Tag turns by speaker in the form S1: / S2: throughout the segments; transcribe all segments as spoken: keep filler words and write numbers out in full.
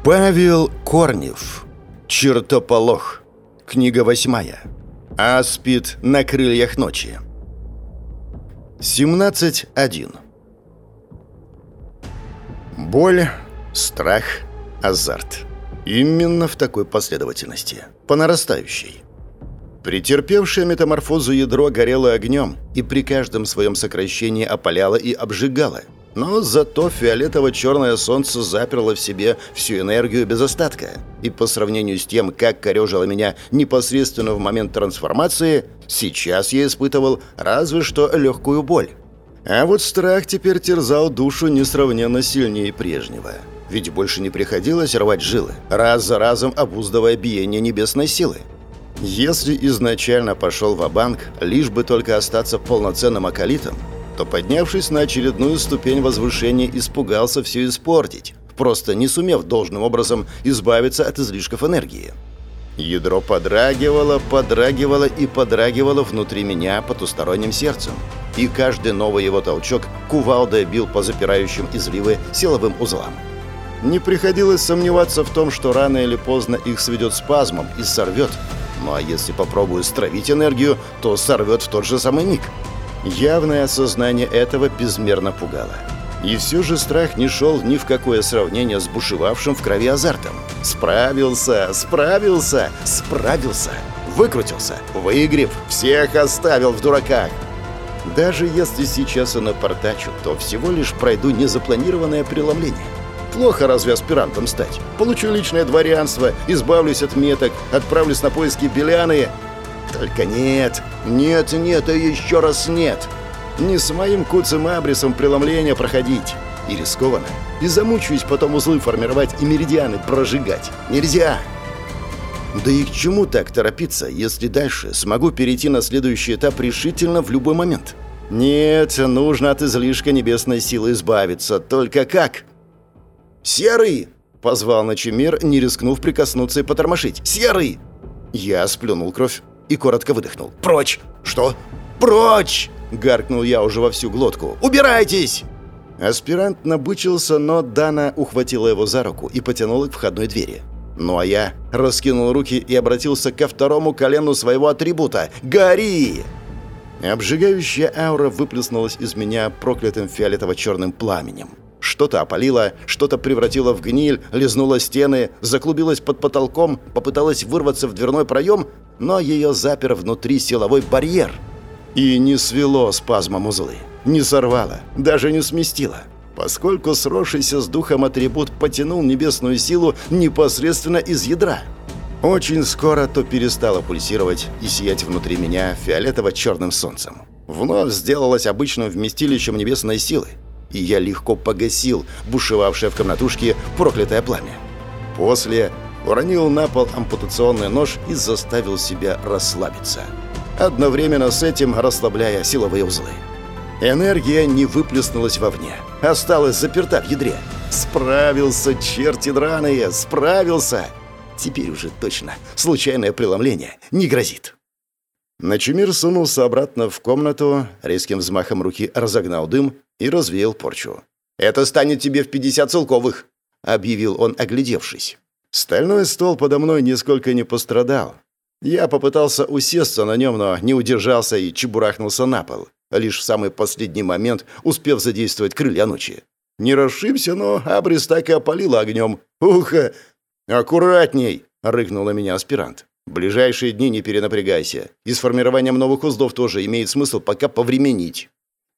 S1: Павел Корнев. Чертополох. Книга восьмая. Аспид на крыльях ночи. семнадцать один. Боль, страх, азарт. Именно в такой последовательности. По нарастающей. Претерпевшее метаморфозу ядро горело огнем и при каждом своем сокращении опаляло и обжигало. Но зато фиолетово-черное солнце заперло в себе всю энергию без остатка. И по сравнению с тем, как корёжило меня непосредственно в момент трансформации, сейчас я испытывал разве что легкую боль. А вот страх теперь терзал душу несравненно сильнее прежнего. Ведь больше не приходилось рвать жилы, раз за разом обуздывая биение небесной силы. Если изначально пошел ва-банк, лишь бы только остаться полноценным акалитом, то, поднявшись на очередную ступень возвышения, испугался все испортить, просто не сумев должным образом избавиться от излишков энергии. Ядро подрагивало, подрагивало и подрагивало внутри меня потусторонним сердцем, и каждый новый его толчок кувалдой бил по запирающим изливы силовым узлам. Не приходилось сомневаться в том, что рано или поздно их сведет спазмом и сорвет. Ну а если попробую стравить энергию, то сорвет в тот же самый миг. Явное осознание этого безмерно пугало. И все же страх не шел ни в какое сравнение с бушевавшим в крови азартом. Справился, справился, справился. Выкрутился, выиграв, всех оставил в дураках. Даже если сейчас и напортачу, то всего лишь пройду незапланированное преломление. Плохо разве аспирантом стать? Получу личное дворянство, избавлюсь от меток, отправлюсь на поиски Беляны. Только нет, нет, нет и еще раз нет. Не с моим куцым абрисом преломления проходить. И рискованно. И замучаюсь потом узлы формировать и меридианы прожигать. Нельзя. Да и к чему так торопиться, если дальше смогу перейти на следующий этап решительно в любой момент? Нет, нужно от излишка небесной силы избавиться. Только как? «Серый!» — позвал Ночемир, не рискнув прикоснуться и потормошить. «Серый!» Я сплюнул кровь и коротко выдохнул. «Прочь!» «Что?» «Прочь!» — гаркнул я уже во всю глотку. «Убирайтесь!» Аспирант набычился, но Дана ухватила его за руку и потянула к входной двери. Ну а я раскинул руки и обратился ко второму колену своего атрибута. «Гори!» Обжигающая аура выплеснулась из меня проклятым фиолетово-черным пламенем. Что-то опалило, что-то превратило в гниль, лизнуло стены, заклубилось под потолком, попыталась вырваться в дверной проем, но ее запер внутри силовой барьер. И не свело спазмом узлы, не сорвало, даже не сместило, поскольку сросшийся с духом атрибут потянул небесную силу непосредственно из ядра. Очень скоро то перестало пульсировать и сиять внутри меня фиолетово-черным солнцем. Вновь сделалось обычным вместилищем небесной силы. И я легко погасил бушевавшее в комнатушке проклятое пламя. После уронил на пол ампутационный нож и заставил себя расслабиться, одновременно с этим расслабляя силовые узлы. Энергия не выплеснулась вовне, осталась заперта в ядре. Справился, черти драные, справился! Теперь уже точно случайное преломление не грозит. Ночемир сунулся обратно в комнату, резким взмахом руки разогнал дым и развеял порчу. «Это станет тебе в пятьдесят целковых», — объявил он, оглядевшись. Стальной стол подо мной нисколько не пострадал. Я попытался усесться на нем, но не удержался и чебурахнулся на пол, лишь в самый последний момент успев задействовать крылья ночи. Не расшибся, но абрис так и опалило огнем. «Уха! Аккуратней!» — рыкнул на меня аспирант. В ближайшие дни не перенапрягайся. И с формированием новых узлов тоже имеет смысл пока повременить.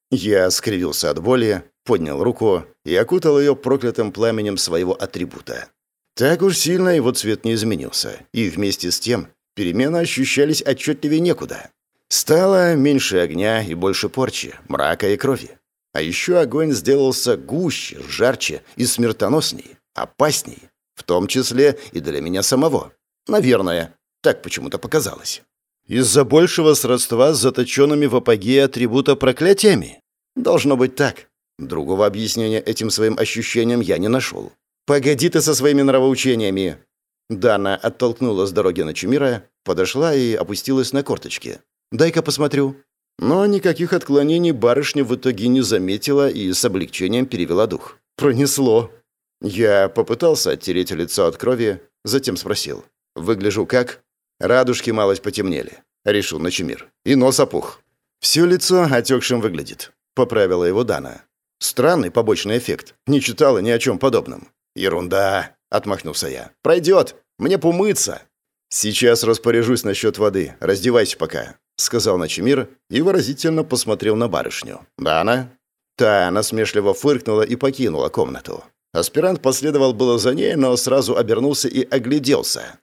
S1: Я скривился от боли, поднял руку и окутал ее проклятым пламенем своего атрибута. Так уж сильно его цвет не изменился, и вместе с тем перемены ощущались отчетливее некуда. Стало меньше огня и больше порчи, мрака и крови. А еще огонь сделался гуще, жарче и смертоносней, опасней, в том числе и для меня самого. Наверное. Так почему-то показалось. Из-за большего сродства с заточенными в апогее атрибута проклятиями? Должно быть так. Другого объяснения этим своим ощущениям я не нашел. «Погоди ты со своими нравоучениями!» Дана оттолкнула с дороги Ночемира, подошла и опустилась на корточки. «Дай-ка посмотрю». Но никаких отклонений барышня в итоге не заметила и с облегчением перевела дух. «Пронесло». Я попытался оттереть лицо от крови, затем спросил. «Выгляжу как?» «Радужки малость потемнели», — решил Ночемир. «И нос опух». «Все лицо отекшим выглядит», — поправила его Дана. «Странный побочный эффект. Не читала ни о чем подобном». «Ерунда», — отмахнулся я. «Пройдет. Мне помыться». «Сейчас распоряжусь насчет воды. Раздевайся пока», — сказал Ночемир и выразительно посмотрел на барышню. «Дана?» Та насмешливо фыркнула и покинула комнату. Аспирант последовал было за ней, но сразу обернулся и огляделся.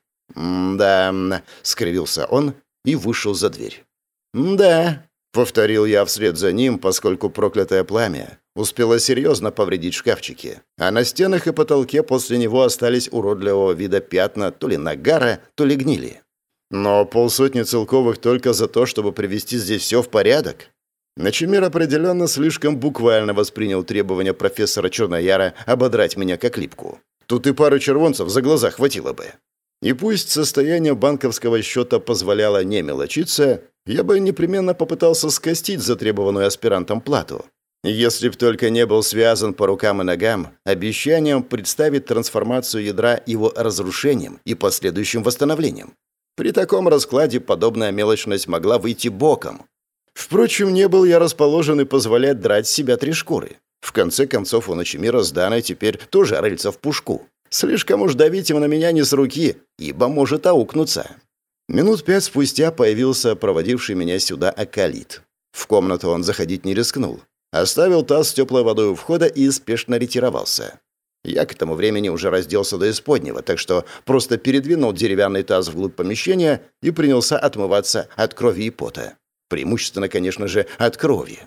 S1: «М-да», — скривился он и вышел за дверь. «Да», — повторил я вслед за ним, поскольку проклятое пламя успело серьезно повредить шкафчики, а на стенах и потолке после него остались уродливого вида пятна то ли нагара, то ли гнили. Но полсотни целковых только за то, чтобы привести здесь все в порядок. Ночемир определенно слишком буквально воспринял требования профессора Чернояра ободрать меня как липку. Тут и пару червонцев за глаза хватило бы. И пусть состояние банковского счета позволяло не мелочиться, я бы непременно попытался скостить затребованную аспирантом плату. Если б только не был связан по рукам и ногам обещанием представить трансформацию ядра его разрушением и последующим восстановлением. При таком раскладе подобная мелочность могла выйти боком. Впрочем, не был я расположен и позволять драть с себя три шкуры. В конце концов, у Ночемира с Даной теперь тоже рыльца в пушку. Слишком уж давить им на меня не с руки, ибо может аукнуться. Минут пять спустя появился проводивший меня сюда акалит. В комнату он заходить не рискнул. Оставил таз с теплой водой у входа и спешно ретировался. Я к этому времени уже разделся до исподнего, так что просто передвинул деревянный таз вглубь помещения и принялся отмываться от крови и пота. Преимущественно, конечно же, от крови.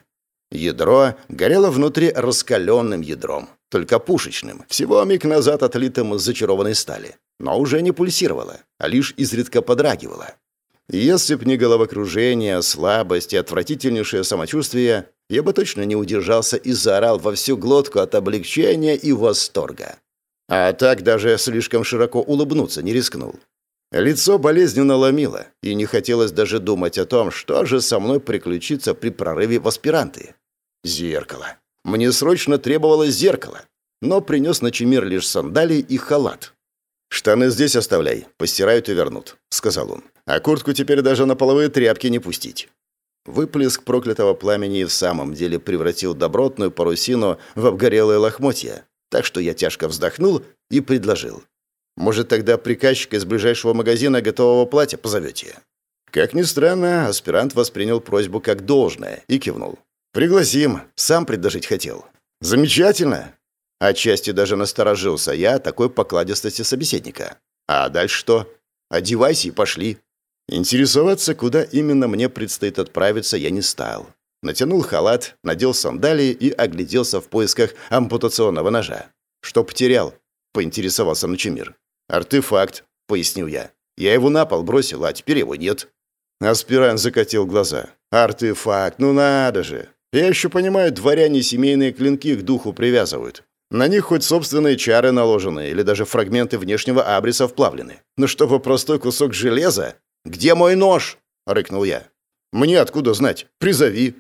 S1: Ядро горело внутри раскаленным ядром, только пушечным, всего миг назад отлитым из зачарованной стали, но уже не пульсировало, а лишь изредка подрагивало. Если б не головокружение, слабость и отвратительнейшее самочувствие, я бы точно не удержался и заорал во всю глотку от облегчения и восторга. А так даже слишком широко улыбнуться не рискнул. Лицо болезненно ломило, и не хотелось даже думать о том, что же со мной приключится при прорыве в аспиранты. Зеркало. Мне срочно требовалось зеркало, но принес Ночемир лишь сандалии и халат. «Штаны здесь оставляй, постирают и вернут», — сказал он. «А куртку теперь даже на половые тряпки не пустить». Выплеск проклятого пламени и в самом деле превратил добротную парусину в обгорелые лохмотья, так что я тяжко вздохнул и предложил. «Может, тогда приказчика из ближайшего магазина готового платья позовете?» Как ни странно, аспирант воспринял просьбу как должное и кивнул. «Пригласим, сам предложить хотел». «Замечательно!» Отчасти даже насторожился я такой покладистости собеседника. «А дальше что? Одевайся и пошли». Интересоваться, куда именно мне предстоит отправиться, я не стал. Натянул халат, надел сандалии и огляделся в поисках ампутационного ножа. «Что потерял?» — поинтересовался Ночемир. «Артефакт», — пояснил я. «Я его на пол бросил, а теперь его нет». Аспирант закатил глаза. «Артефакт, ну надо же! Я еще понимаю, дворяне семейные клинки к духу привязывают. На них хоть собственные чары наложены или даже фрагменты внешнего абриса вплавлены. Но чтобы простой кусок железа... «Где мой нож?» — рыкнул я. «Мне откуда знать? Призови».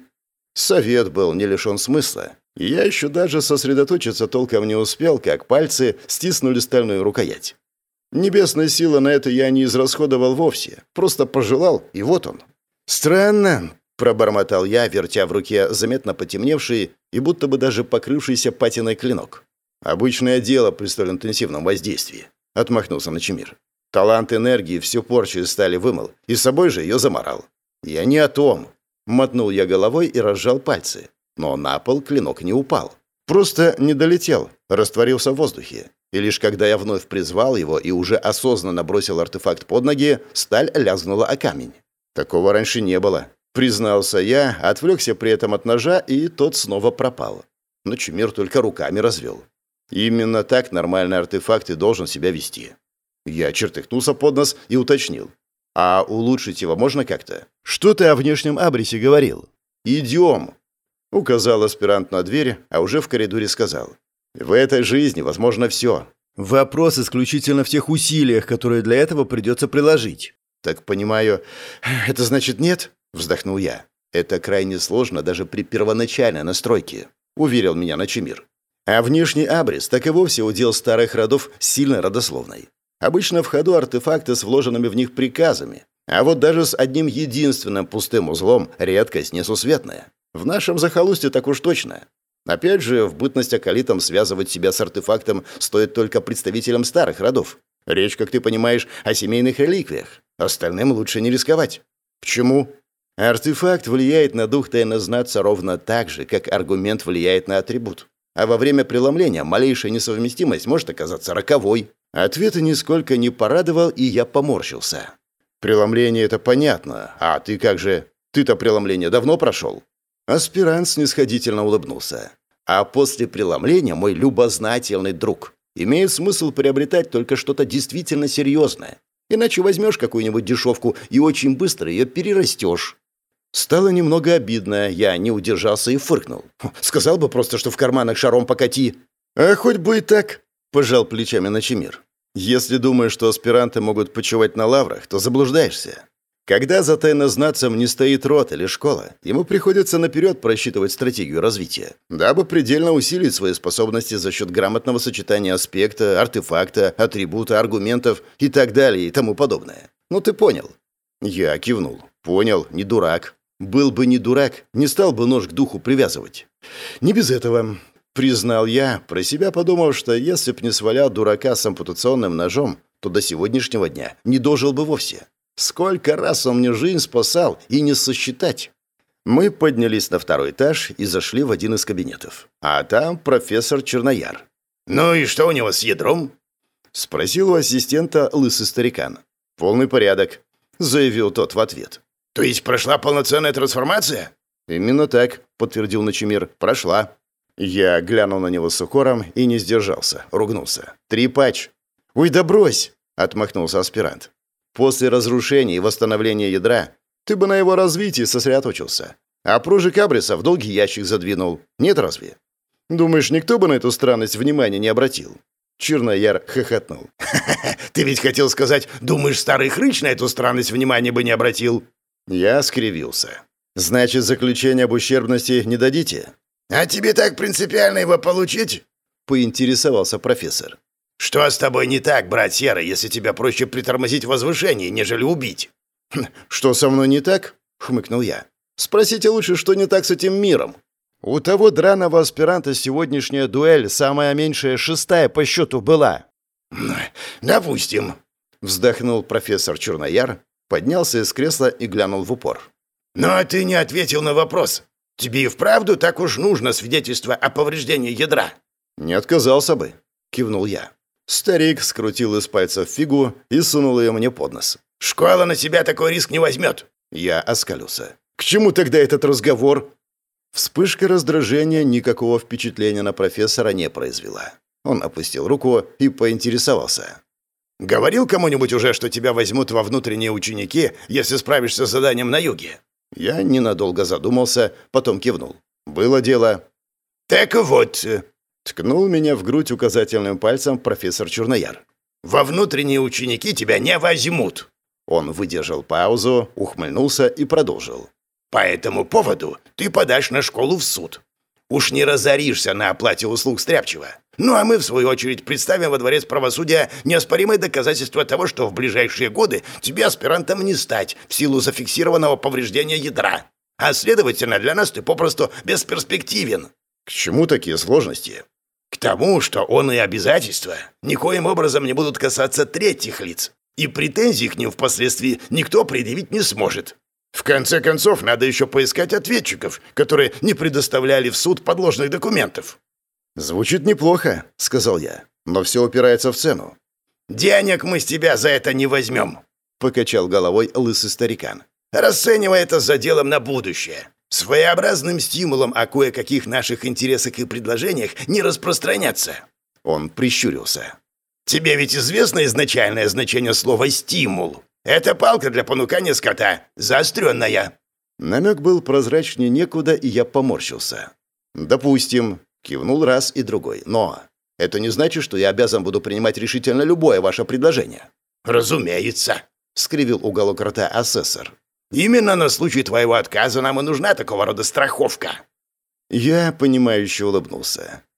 S1: Совет был не лишен смысла. Я еще даже сосредоточиться толком не успел, как пальцы стиснули стальную рукоять. Небесная сила на это я не израсходовал вовсе. Просто пожелал, и вот он. «Странно», — пробормотал я, вертя в руке заметно потемневший и будто бы даже покрывшийся патиной клинок. «Обычное дело при столь интенсивном воздействии», — отмахнулся Ночемир. «Талант энергии всю порчу из стали вымыл, и с собой же ее заморал». «Я не о том». Мотнул я головой и разжал пальцы. Но на пол клинок не упал. Просто не долетел, растворился в воздухе. И лишь когда я вновь призвал его и уже осознанно бросил артефакт под ноги, сталь лязгнула о камень. Такого раньше не было. Признался я, отвлекся при этом от ножа, и тот снова пропал. Ночемир только руками развел. Именно так нормальный артефакт и должен себя вести. Я чертыхнулся под нос и уточнил. «А улучшить его можно как-то?» «Что ты о внешнем абрисе говорил?» «Идем!» Указал аспирант на дверь, а уже в коридоре сказал. «В этой жизни возможно все. Вопрос исключительно в тех усилиях, которые для этого придется приложить». «Так понимаю, это значит нет?» — вздохнул я. «Это крайне сложно даже при первоначальной настройке», — уверил меня Ночемир. А внешний абрис так и вовсе удел старых родов сильно родословной. Обычно в ходу артефакты с вложенными в них приказами, а вот даже с одним единственным пустым узлом редкость несусветная. В нашем захолустье так уж точно. Опять же, в бытность акалитом связывать себя с артефактом стоит только представителям старых родов. Речь, как ты понимаешь, о семейных реликвиях. Остальным лучше не рисковать. Почему? Артефакт влияет на дух тайнознатца ровно так же, как аргумент влияет на атрибут. А во время преломления малейшая несовместимость может оказаться роковой. Ответ нисколько не порадовал, и я поморщился. Преломление — это понятно. А ты как же? Ты-то преломление давно прошел? Аспирант снисходительно улыбнулся. А после преломления мой любознательный друг. Имеет смысл приобретать только что-то действительно серьезное. Иначе возьмешь какую-нибудь дешевку и очень быстро ее перерастешь. Стало немного обидно, я не удержался и фыркнул. Сказал бы просто, что в карманах шаром покати. А хоть бы и так, пожал плечами Ночемир. Если думаешь, что аспиранты могут почивать на лаврах, то заблуждаешься. Когда за тайнознатцем не стоит род или школа, ему приходится наперед просчитывать стратегию развития, дабы предельно усилить свои способности за счет грамотного сочетания аспекта, артефакта, атрибута, аргументов и так далее и тому подобное. Ну ты понял? Я кивнул. Понял, не дурак. Был бы не дурак, не стал бы нож к духу привязывать. Не без этого, признал я, про себя подумав, что если б не свалял дурака с ампутационным ножом, то до сегодняшнего дня не дожил бы вовсе. Сколько раз он мне жизнь спасал, и не сосчитать. Мы поднялись на второй этаж и зашли в один из кабинетов. А там профессор Чернояр. «Ну и что у него с ядром?» — спросил у ассистента лысый старикан. «Полный порядок», — заявил тот в ответ. «То есть прошла полноценная трансформация?» «Именно так», — подтвердил Ночемир. «Прошла». Я глянул на него с укором и не сдержался, ругнулся. «Трипач!» «Ой, да брось!» — отмахнулся аспирант. После разрушения и восстановления ядра ты бы на его развитии сосредоточился. А пружик абриса в долгий ящик задвинул. Нет разве? Думаешь, никто бы на эту странность внимания не обратил?» Чернояр хохотнул. «Ха-ха-ха, ты ведь хотел сказать, думаешь, старый хрыч на эту странность внимания бы не обратил?» Я скривился. «Значит, заключение об ущербности не дадите?» «А тебе так принципиально его получить?» Поинтересовался профессор. «Что с тобой не так, брат Серый, если тебя проще притормозить в возвышении, нежели убить?» «Что со мной не так?» — хмыкнул я. «Спросите лучше, что не так с этим миром. У того драного аспиранта сегодняшняя дуэль, самая меньшая, шестая по счету была». «Допустим», — вздохнул профессор Чернояр, поднялся из кресла и глянул в упор. «Но ты не ответил на вопрос. Тебе и вправду так уж нужно свидетельство о повреждении ядра?» «Не отказался бы», — кивнул я. Старик скрутил из пальцев фигу и сунул ее мне под нос. «Школа на себя такой риск не возьмет!» Я оскалился. «К чему тогда этот разговор?» Вспышка раздражения никакого впечатления на профессора не произвела. Он опустил руку и поинтересовался. «Говорил кому-нибудь уже, что тебя возьмут во внутренние ученики, если справишься с заданием на юге?» Я ненадолго задумался, потом кивнул. «Было дело». «Так вот...» Ткнул меня в грудь указательным пальцем профессор Чернояр. «Во внутренние ученики тебя не возьмут!» Он выдержал паузу, ухмыльнулся и продолжил. «По этому поводу ты подашь на школу в суд. Уж не разоришься на оплате услуг стряпчего. Ну а мы, в свою очередь, представим во дворец правосудия неоспоримые доказательства того, что в ближайшие годы тебе аспирантом не стать в силу зафиксированного повреждения ядра. А следовательно, для нас ты попросту бесперспективен». «К чему такие сложности?» «К тому, что он и обязательства никоим образом не будут касаться третьих лиц, и претензий к ним впоследствии никто предъявить не сможет. В конце концов, надо еще поискать ответчиков, которые не предоставляли в суд подложных документов». «Звучит неплохо», — сказал я, — «но все упирается в цену». «Денег мы с тебя за это не возьмем», — покачал головой лысый старикан. «Расценивай это за делом на будущее. Своеобразным стимулом о кое-каких наших интересах и предложениях не распространяться». Он прищурился. «Тебе ведь известно изначальное значение слова «стимул»? Это палка для понукания скота, заостренная». Намек был прозрачнее некуда, и я поморщился. «Допустим», — кивнул раз и другой, — «но это не значит, что я обязан буду принимать решительно любое ваше предложение». «Разумеется», — скривил уголок рта асессор. «Именно на случай твоего отказа нам и нужна такого рода страховка». Я, понимающе улыбнулся.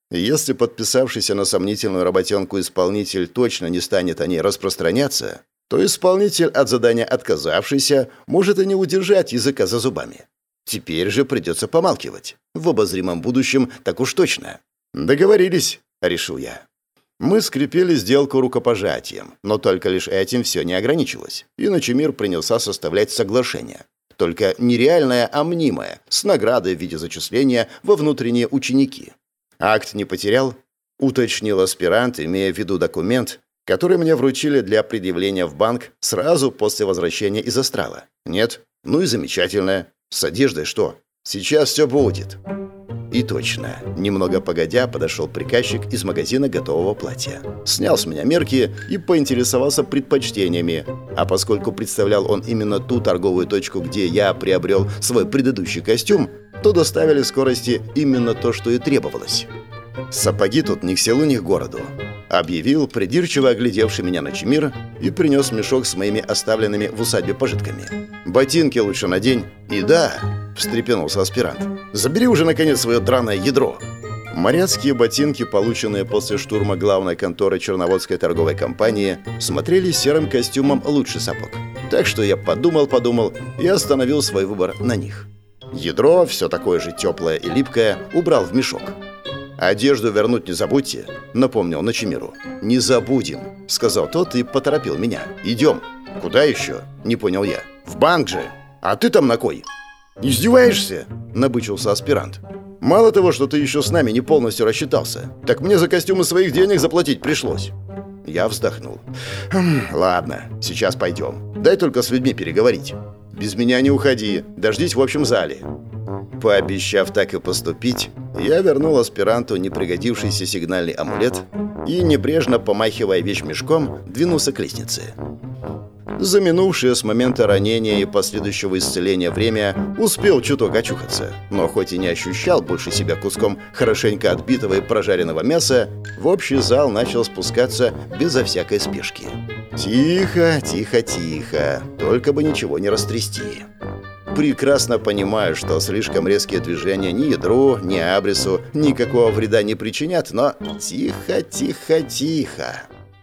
S1: Если подписавшийся на сомнительную работенку исполнитель точно не станет о ней распространяться, то исполнитель от задания отказавшийся может и не удержать языка за зубами. Теперь же придется помалкивать. В обозримом будущем так уж точно. «Договорились», — решил я. Мы скрепили сделку рукопожатием, но только лишь этим все не ограничилось. И Ночемир принялся составлять соглашение. Только не реальное, а мнимое, с наградой в виде зачисления во внутренние ученики. «Акт не потерял?» — уточнил аспирант, имея в виду документ, который мне вручили для предъявления в банк сразу после возвращения из астрала. «Нет? Ну и замечательно. С одеждой что? Сейчас все будет». И точно. Немного погодя подошел приказчик из магазина готового платья. Снял с меня мерки и поинтересовался предпочтениями. А поскольку представлял он именно ту торговую точку, где я приобрел свой предыдущий костюм, то доставили скорости именно то, что и требовалось. «Сапоги тут ни к селу, ни к городу», — объявил придирчиво оглядевший меня Ночемир и принес мешок с моими оставленными в усадьбе пожитками. «Ботинки лучше надень». «И да», — встрепенулся аспирант, — «забери уже, наконец, свое драное ядро». Моряцкие ботинки, полученные после штурма главной конторы Черноводской торговой компании, смотрелись серым костюмом лучше сапог. Так что я подумал-подумал и остановил свой выбор на них. Ядро, все такое же теплое и липкое, убрал в мешок. «Одежду вернуть не забудьте», — напомнил Ночемиру. «Не забудем», — сказал тот и поторопил меня. «Идем». «Куда еще?» — не понял я. «В банк же. А ты там на кой?» «Издеваешься?» — набычился аспирант. «Мало того, что ты еще с нами не полностью рассчитался, так мне за костюмы своих денег заплатить пришлось». Я вздохнул. «Хм, ладно, сейчас пойдем. Дай только с людьми переговорить. Без меня не уходи, дождись в общем зале». Пообещав так и поступить, я вернул аспиранту непригодившийся сигнальный амулет и, небрежно помахивая вещмешком, двинулся к лестнице. За минувшее с момента ранения и последующего исцеления время успел чуток очухаться, но хоть и не ощущал больше себя куском хорошенько отбитого и прожаренного мяса, в общий зал начал спускаться безо всякой спешки. Тихо, тихо, тихо, только бы ничего не растрясти. Прекрасно понимаю, что слишком резкие движения ни ядру, ни абрису никакого вреда не причинят, но тихо, тихо, тихо.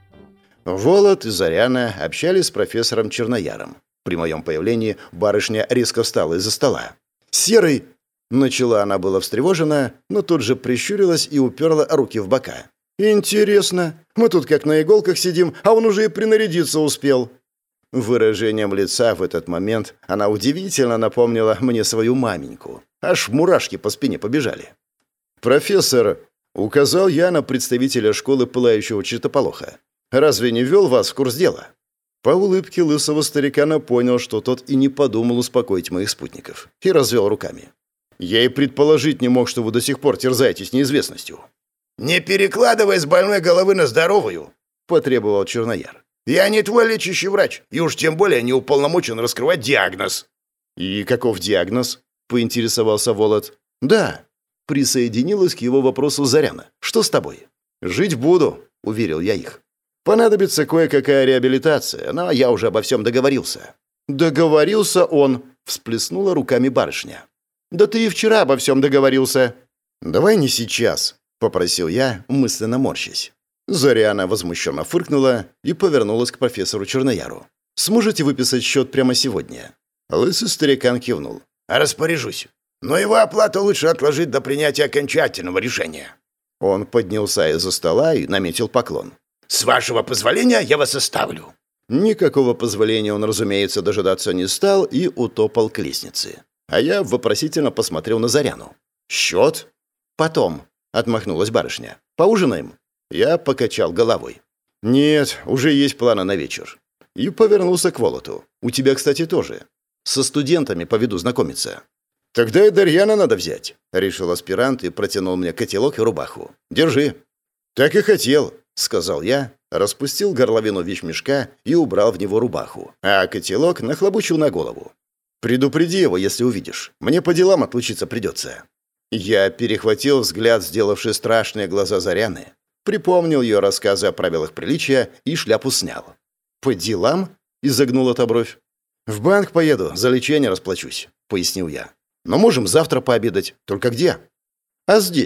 S1: Волод и Заряна общались с профессором Чернояром. При моем появлении барышня резко встала из-за стола. «Серый!» — начала она была встревожена, но тут же прищурилась и уперла руки в бока. «Интересно, мы тут как на иголках сидим, а он уже и принарядиться успел». Выражением лица в этот момент она удивительно напомнила мне свою маменьку. Аж мурашки по спине побежали. «Профессор», — указал я на представителя школы пылающего чертополоха, — «разве не ввел вас в курс дела?» По улыбке лысого старикана понял, что тот и не подумал успокоить моих спутников, и развел руками. «Я и предположить не мог, что вы до сих пор терзаетесь неизвестностью». «Не перекладывай с больной головы на здоровую», — потребовал Чернояр. «Я не твой лечащий врач, и уж тем более не уполномочен раскрывать диагноз». «И каков диагноз?» — поинтересовался Волод. «Да», — присоединилась к его вопросу Заряна. «Что с тобой?» «Жить буду», — уверил я их. «Понадобится кое-какая реабилитация, но я уже обо всем договорился». «Договорился он», — всплеснула руками барышня. «Да ты и вчера обо всем договорился». «Давай не сейчас», — попросил я, мысленно морщась. Заряна возмущенно фыркнула и повернулась к профессору Чернояру. «Сможете выписать счет прямо сегодня?» Лысый старикан кивнул. «Распоряжусь. Но его оплату лучше отложить до принятия окончательного решения». Он поднялся из-за стола и наметил поклон. «С вашего позволения я вас оставлю». Никакого позволения он, разумеется, дожидаться не стал и утопал к лестнице. А я вопросительно посмотрел на Заряну. «Счет?» «Потом», — отмахнулась барышня. «Поужинаем?» Я покачал головой. «Нет, уже есть планы на вечер». И повернулся к Волоту. «У тебя, кстати, тоже. Со студентами поведу знакомиться». «Тогда и Дарьяна надо взять», — решил аспирант и протянул мне котелок и рубаху. «Держи». «Так и хотел», — сказал я, распустил горловину вещмешка и убрал в него рубаху, а котелок нахлобучил на голову. «Предупреди его, если увидишь. Мне по делам отлучиться придется». Я перехватил взгляд, сделавший страшные глаза Заряны, припомнил ее рассказы о правилах приличия и шляпу снял. «По делам?» — изогнула та бровь. «В банк поеду, за лечение расплачусь», — пояснил я. «Но можем завтра пообедать. Только где?» «А здесь»,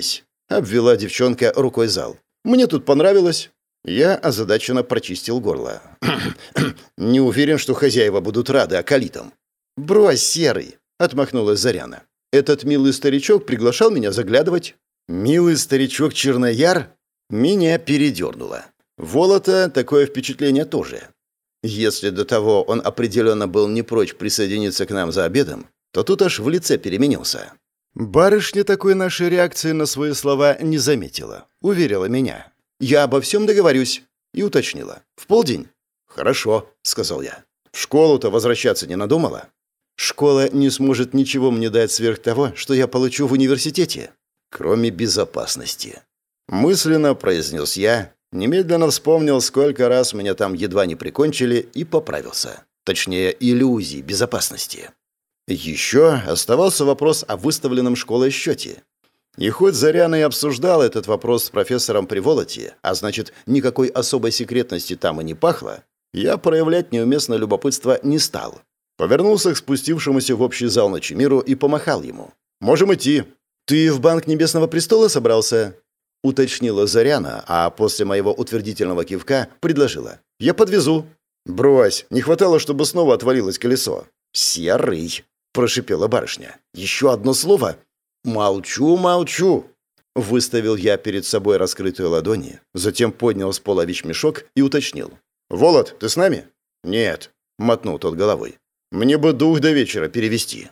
S1: — обвела девчонка рукой зал. «Мне тут понравилось». Я озадаченно прочистил горло. «Не уверен, что хозяева будут рады околитам». «Брось, Серый!» — отмахнулась Заряна. «Этот милый старичок приглашал меня заглядывать». «Милый старичок Чернояр?» Меня передернуло. Волота такое впечатление тоже. Если до того он определенно был не прочь присоединиться к нам за обедом, то тут аж в лице переменился. Барышня такой нашей реакции на свои слова не заметила. Уверила меня. «Я обо всем договорюсь», и уточнила. «В полдень?» «Хорошо», — сказал я. «В школу-то возвращаться не надумала?» «Школа не сможет ничего мне дать сверх того, что я получу в университете, кроме безопасности». Мысленно произнес я, немедленно вспомнил, сколько раз меня там едва не прикончили, и поправился. Точнее, иллюзии безопасности. Еще оставался вопрос о выставленном школой счете. И хоть Заряна и обсуждал этот вопрос с профессором при Волоте, а значит, никакой особой секретности там и не пахло, я проявлять неуместное любопытство не стал. Повернулся к спустившемуся в общий зал Ночемиру и помахал ему. «Можем идти». «Ты в Банк Небесного Престола собрался?» — уточнила Заряна, а после моего утвердительного кивка предложила. «Я подвезу». «Брось, не хватало, чтобы снова отвалилось колесо». «Серый», — прошипела барышня. «Еще одно слово?» «Молчу, молчу!» Выставил я перед собой раскрытые ладони, затем поднял с пола вещмешок и уточнил. «Волод, ты с нами?» «Нет», — мотнул тот головой. «Мне бы дух до вечера перевести».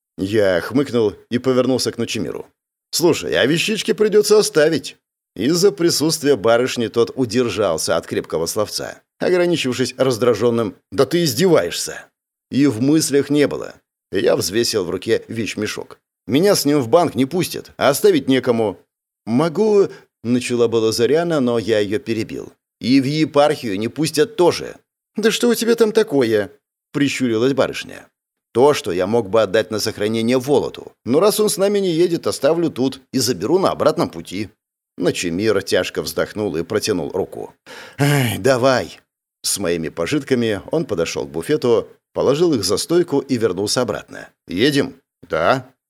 S1: Я хмыкнул и повернулся к Ночемиру. «Слушай, а вещички придется оставить». Из-за присутствия барышни тот удержался от крепкого словца, ограничившись раздраженным «Да ты издеваешься!» И в мыслях не было. Я взвесил в руке вещмешок. «Меня с ним в банк не пустят, а оставить некому». «Могу...» — начала была Заряна, но я ее перебил. «И в епархию не пустят тоже». «Да что у тебя там такое?» — прищурилась барышня. «То, что я мог бы отдать на сохранение Волоту. Но раз он с нами не едет, оставлю тут и заберу на обратном пути». Ночемир тяжко вздохнул и протянул руку. «Ай, давай». С моими пожитками он подошел к буфету, положил их за стойку и вернулся обратно. «Едем?» «Да».